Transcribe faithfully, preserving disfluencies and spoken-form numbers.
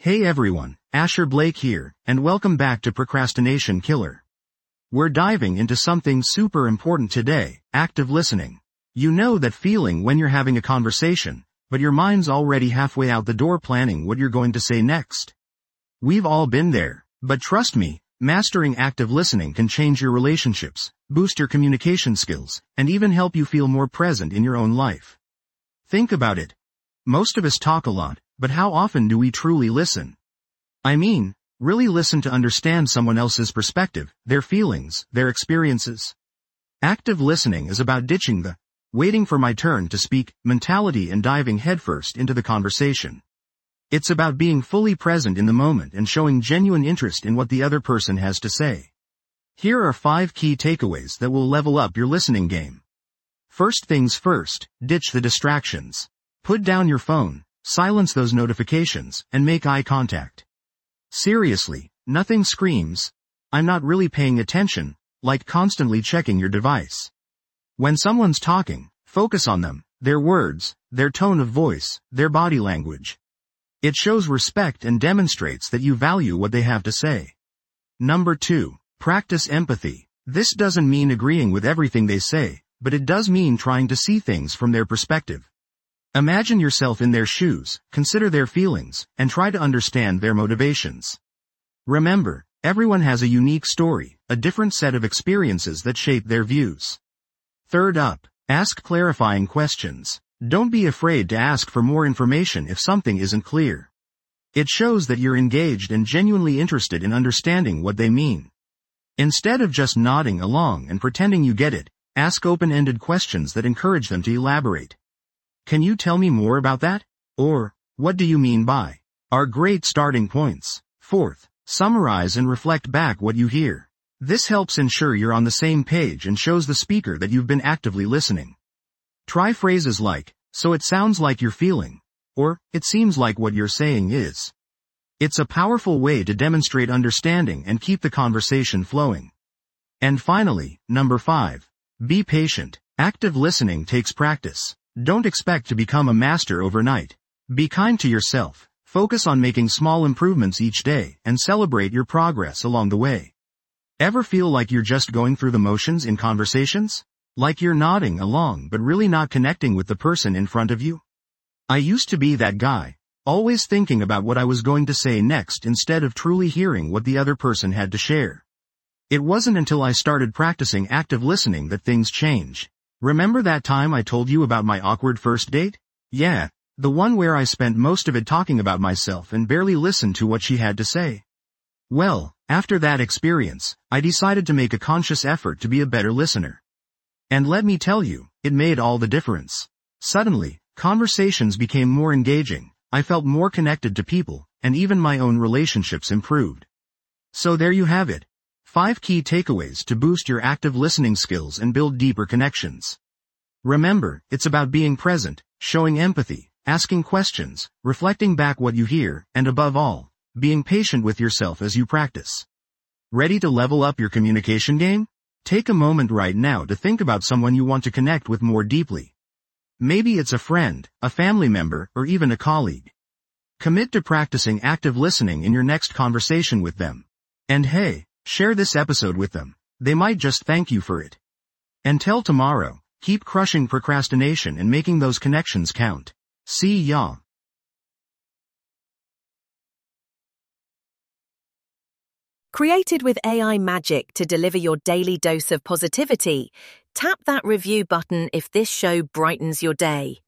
Hey everyone, Asher Blake here, and welcome back to Procrastination Killer. We're diving into something super important today, active listening. You know that feeling when you're having a conversation, but your mind's already halfway out the door planning what you're going to say next. We've all been there, but trust me, mastering active listening can change your relationships, boost your communication skills, and even help you feel more present in your own life. Think about it. Most of us talk a lot, but how often do we truly listen? I mean, really listen to understand someone else's perspective, their feelings, their experiences. Active listening is about ditching the waiting for my turn to speak mentality and diving headfirst into the conversation. It's about being fully present in the moment and showing genuine interest in what the other person has to say. Here are five key takeaways that will level up your listening game. First things first, ditch the distractions. Put down your phone, silence those notifications, and make eye contact. Seriously, nothing screams, "I'm not really paying attention," like constantly checking your device. When someone's talking, focus on them, their words, their tone of voice, their body language. It shows respect and demonstrates that you value what they have to say. Number two, practice empathy. This doesn't mean agreeing with everything they say, but it does mean trying to see things from their perspective. Imagine yourself in their shoes, consider their feelings, and try to understand their motivations. Remember, everyone has a unique story, a different set of experiences that shape their views. Third up, ask clarifying questions. Don't be afraid to ask for more information if something isn't clear. It shows that you're engaged and genuinely interested in understanding what they mean. Instead of just nodding along and pretending you get it, ask open-ended questions that encourage them to elaborate. "Can you tell me more about that?" Or, "What do you mean by?" are great starting points. Fourth, summarize and reflect back what you hear. This helps ensure you're on the same page and shows the speaker that you've been actively listening. Try phrases like, "So it sounds like you're feeling," or, "It seems like what you're saying is." It's a powerful way to demonstrate understanding and keep the conversation flowing. And finally, number five, be patient. Active listening takes practice. Don't expect to become a master overnight. Be kind to yourself, focus on making small improvements each day, and celebrate your progress along the way. Ever feel like you're just going through the motions in conversations? Like you're nodding along but really not connecting with the person in front of you? I used to be that guy, always thinking about what I was going to say next instead of truly hearing what the other person had to share. It wasn't until I started practicing active listening that things changed. Remember that time I told you about my awkward first date? Yeah, the one where I spent most of it talking about myself and barely listened to what she had to say. Well, after that experience, I decided to make a conscious effort to be a better listener. And let me tell you, it made all the difference. Suddenly, conversations became more engaging, I felt more connected to people, and even my own relationships improved. So there you have it. Five key takeaways to boost your active listening skills and build deeper connections. Remember, it's about being present, showing empathy, asking questions, reflecting back what you hear, and above all, being patient with yourself as you practice. Ready to level up your communication game? Take a moment right now to think about someone you want to connect with more deeply. Maybe it's a friend, a family member, or even a colleague. Commit to practicing active listening in your next conversation with them. And hey, share this episode with them. They might just thank you for it. Until tomorrow, keep crushing procrastination and making those connections count. See ya. Created with A I magic to deliver your daily dose of positivity, tap that review button if this show brightens your day.